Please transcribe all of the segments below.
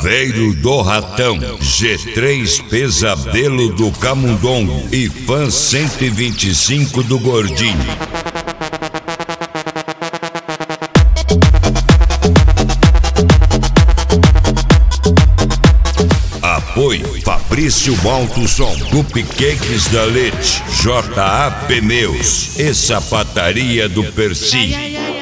Veiro do Ratão, G3 Pesadelo do Camundongo e Fã 125 do Gordinho. Apoio Fabrício Malto Som, Cupcakes da Leite, JA Pneus e Sapataria do Percy.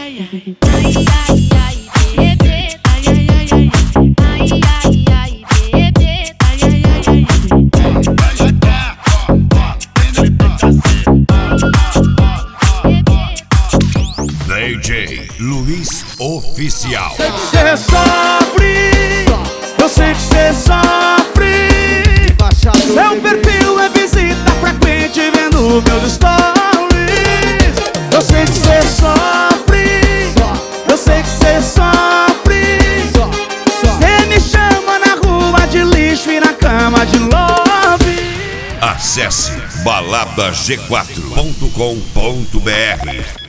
DJ Luiz Oficial. Eu sei que cê sofre, eu sei que cê sofre. Seu perfil é visita frequente vendo meus stories. Eu sei que cê sofre, eu sei que cê sofre. Cê me chama na rua de lixo e na cama de love. Acesse baladag4.com.br.